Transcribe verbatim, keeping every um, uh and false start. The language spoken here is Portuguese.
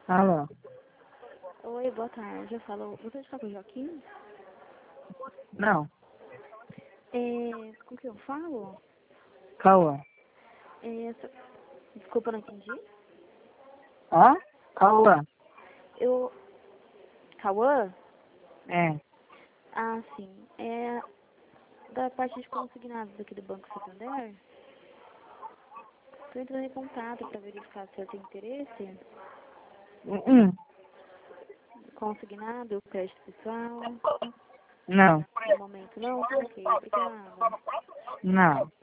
Alô? Oi, boa tarde. Eu falo. Você está com o Joaquim? Não. É, com que eu falo? Cauã. É, so- Desculpa, não entendi. Hã? Cauã. Eu. Cauã? É. Ah, sim. É da parte de consignados aqui do Banco Santander. Estou entrando em contato para verificar se eu tenho interesse. Hum, hum. Consignado, crédito pessoal. Não. No momento não? Ok, obrigada. Não.